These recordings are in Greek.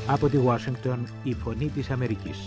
Από τη Ουάσιγκτον, η Φωνή της Αμερικής.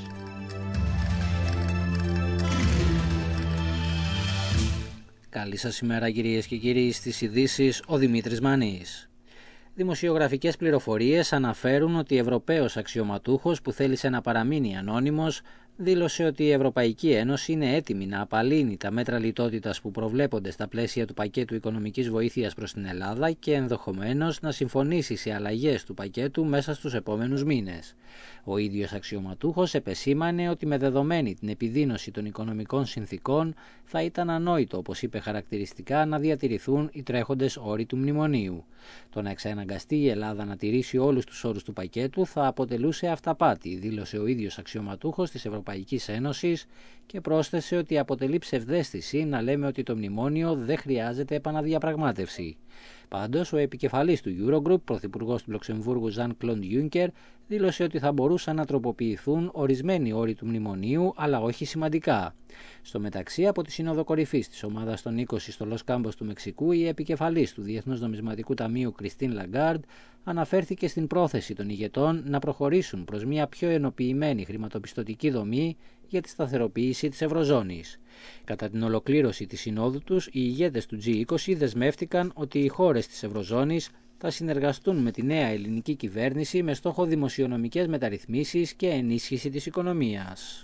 Καλή σας ημέρα κυρίες και κύριοι, στις ειδήσεις ο Δημήτρης Μανής. Δημοσιογραφικές πληροφορίες αναφέρουν ότι Ευρωπαίος αξιωματούχος που θέλησε να παραμείνει ανώνυμος δήλωσε ότι η Ευρωπαϊκή Ένωση είναι έτοιμη να απαλύνει τα μέτρα λιτότητας που προβλέπονται στα πλαίσια του πακέτου οικονομικής βοήθειας προς την Ελλάδα και ενδεχομένως να συμφωνήσει σε αλλαγές του πακέτου μέσα στους επόμενους μήνες. Ο ίδιος αξιωματούχος επεσήμανε ότι με δεδομένη την επιδείνωση των οικονομικών συνθήκων θα ήταν ανόητο, όπως είπε χαρακτηριστικά, να διατηρηθούν οι τρέχοντες όροι του μνημονίου. Το να εξαναγκαστεί η Ελλάδα να τηρήσει όλους τους όρους του πακέτου θα αποτελούσε αυταπάτη, δήλωσε ο ίδιος αξιωματούχος της Ευρωπαϊκής Ένωσης και πρόσθεσε ότι αποτελεί ψευδαίσθηση να λέμε ότι το μνημόνιο δεν χρειάζεται επαναδιαπραγμάτευση. Πάντως, ο επικεφαλής του Eurogroup, πρωθυπουργός του Λουξεμβούργου Ζαν Κλοντ Γιούνκερ, δήλωσε ότι θα μπορούσαν να τροποποιηθούν ορισμένοι όροι του μνημονίου, αλλά όχι σημαντικά. Στο μεταξύ, από τη Σύνοδο Κορυφής της Ομάδας των 20 στο Λος Κάμπος του Μεξικού, η επικεφαλής του Διεθνούς Νομισματικού Ταμείου Κριστίν Λαγκάρντ αναφέρθηκε στην πρόθεση των ηγετών να προχωρήσουν προς μια πιο ενοποιημένη χρηματοπιστωτική δομή για τη σταθεροποίηση της Ευρωζώνης. Κατά την ολοκλήρωση της συνόδου τους, οι ηγέτες του G20 δεσμεύτηκαν ότι οι χώρες της Ευρωζώνης θα συνεργαστούν με τη νέα ελληνική κυβέρνηση με στόχο δημοσιονομικές μεταρρυθμίσεις και ενίσχυση της οικονομίας.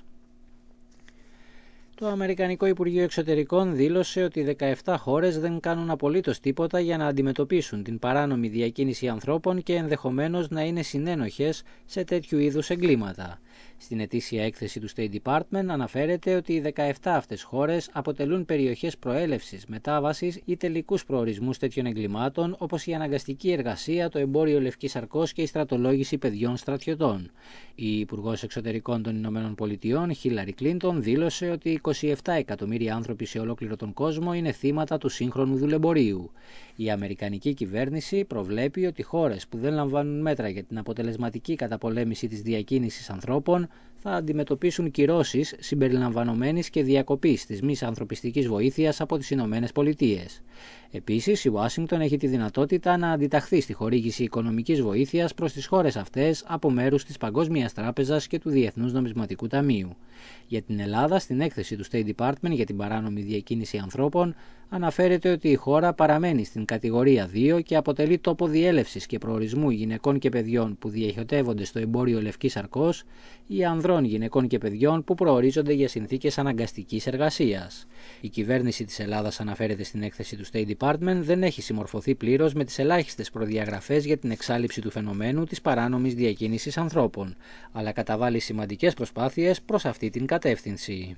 Το Αμερικανικό Υπουργείο Εξωτερικών δήλωσε ότι 17 χώρες δεν κάνουν απολύτως τίποτα για να αντιμετωπίσουν την παράνομη διακίνηση ανθρώπων και ενδεχομένως να είναι συνένοχες σε τέτοιου είδους εγκλήματα. Στην ετήσια έκθεση του State Department αναφέρεται ότι οι 17 αυτές χώρες αποτελούν περιοχές προέλευσης, μετάβασης ή τελικούς προορισμούς τέτοιων εγκλημάτων, όπως η αναγκαστική εργασία, το εμπόριο λευκής σαρκός και η στρατολόγηση παιδιών στρατιωτών. Η Υπουργός Εξωτερικών των Ηνωμένων Πολιτειών, Χίλαρι Κλίντον, δήλωσε ότι 27 εκατομμύρια άνθρωποι σε ολόκληρο τον κόσμο είναι θύματα του σύγχρονου δουλεμπορίου. Η Αμερικανική κυβέρνηση προβλέπει ότι χώρες που δεν λαμβάνουν μέτρα για την αποτελεσματική καταπολέμηση της διακίνησης ανθρώπων θα αντιμετωπίσουν κυρώσεις συμπεριλαμβανομένης και διακοπής της μη ανθρωπιστικής βοήθειας από τις Ηνωμένες Πολιτείες. Επίσης, η Ουάσιγκτον έχει τη δυνατότητα να αντιταχθεί στη χορήγηση οικονομικής βοήθειας προς τις χώρες αυτές από μέρους της Παγκόσμιας Τράπεζας και του Διεθνούς Νομισματικού Ταμείου. Για την Ελλάδα, στην έκθεση του State Department για την παράνομη διακίνηση ανθρώπων, αναφέρεται ότι η χώρα παραμένει στην κατηγορία 2 και αποτελεί τόπο διέλευσης και προορισμού γυναικών και παιδιών που διοχετεύονται στο εμπόριο λευκής σαρκός ή ανδρών γυναικών και παιδιών που προορίζονται για συνθήκες αναγκαστικής εργασίας. Η κυβέρνηση της Ελλάδας, αναφέρεται στην έκθεση του State Department, δεν έχει συμμορφωθεί πλήρως με τις ελάχιστες προδιαγραφές για την εξάλειψη του φαινομένου της παράνομης διακίνησης ανθρώπων, αλλά καταβάλει σημαντικές προσπάθειες προς αυτή την κατεύθυνση.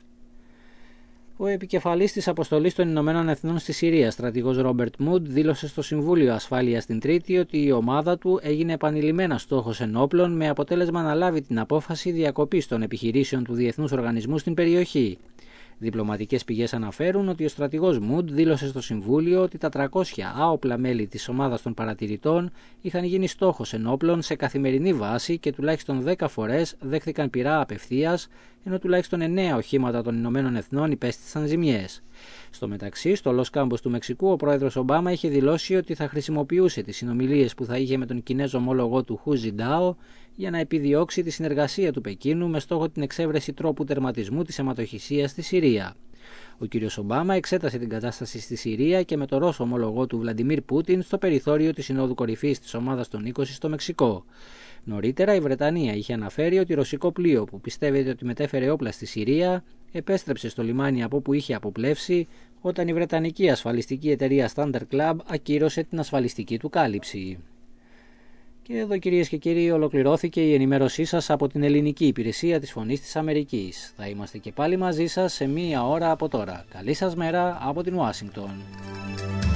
Ο επικεφαλής της αποστολής των Ηνωμένων Εθνών στη Συρία, στρατηγός Ρόμπερτ Μούντ, δήλωσε στο Συμβούλιο Ασφάλειας την Τρίτη ότι η ομάδα του έγινε επανειλημμένα στόχος ενόπλων, με αποτέλεσμα να λάβει την απόφαση διακοπής των επιχειρήσεων του Διεθνούς Οργανισμού στην περιοχή. Διπλωματικές πηγές αναφέρουν ότι ο στρατηγός Μούντ δήλωσε στο Συμβούλιο ότι τα 300 άοπλα μέλη της ομάδας των παρατηρητών είχαν γίνει στόχος ενόπλων σε καθημερινή βάση και τουλάχιστον 10 φορές δέχθηκαν πυρά απευθείας, ενώ τουλάχιστον 9 οχήματα των Ηνωμένων Εθνών υπέστησαν ζημιές. Στο μεταξύ, στο Λος Κάμπος του Μεξικού, ο πρόεδρος Ομπάμα είχε δηλώσει ότι θα χρησιμοποιούσε τις συνομιλίες που θα είχε με τον Κινέζο ομόλογό του Χου Ζιντάο για να επιδιώξει τη συνεργασία του Πεκίνου με στόχο την εξέβρεση τρόπου τερματισμού της αιματοχυσίας στη Συρία. Ο κ. Ομπάμα εξέτασε την κατάσταση στη Συρία και με τον Ρώσο ομόλογό του Βλαντιμίρ Πούτιν στο περιθώριο της Συνόδου Κορυφής της Ομάδας των 20 στο Μεξικό. Νωρίτερα, η Βρετανία είχε αναφέρει ότι ρωσικό πλοίο που πιστεύεται ότι μετέφερε όπλα στη Συρία επέστρεψε στο λιμάνι από όπου είχε αποπλεύσει όταν η βρετανική ασφαλιστική εταιρεία Standard Club ακύρωσε την ασφαλιστική του κάλυψη. Και εδώ, κυρίες και κύριοι, ολοκληρώθηκε η ενημέρωσή σας από την ελληνική υπηρεσία της Φωνής της Αμερικής. Θα είμαστε και πάλι μαζί σας σε μία ώρα από τώρα. Καλή σας μέρα από την Ουάσιγκτον.